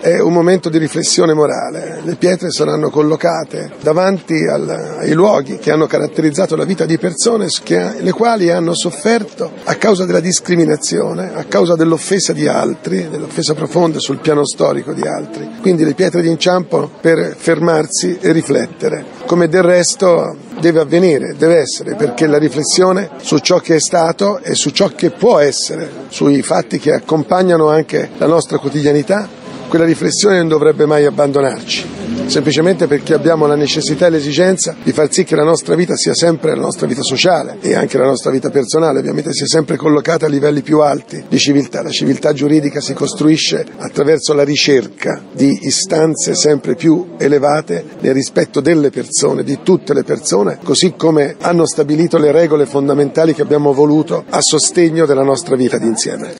è un momento di riflessione morale. Le pietre saranno collocate davanti ai luoghi che hanno caratterizzato la vita di persone le quali hanno sofferto a causa della discriminazione, a causa dell'offesa di altri, dell'offesa profonda sul piano storico di altri. Quindi le pietre di inciampo per fermarsi e riflettere, come del resto deve avvenire, deve essere, perché la riflessione su ciò che è stato e su ciò che può essere, sui fatti che accompagnano anche la nostra quotidianità, quella riflessione non dovrebbe mai abbandonarci, semplicemente perché abbiamo la necessità e l'esigenza di far sì che la nostra vita sia sempre, la nostra vita sociale e anche la nostra vita personale ovviamente, sia sempre collocata a livelli più alti di civiltà. La civiltà giuridica si costruisce attraverso la ricerca di istanze sempre più elevate nel rispetto delle persone, di tutte le persone, così come hanno stabilito le regole fondamentali che abbiamo voluto a sostegno della nostra vita d'insieme.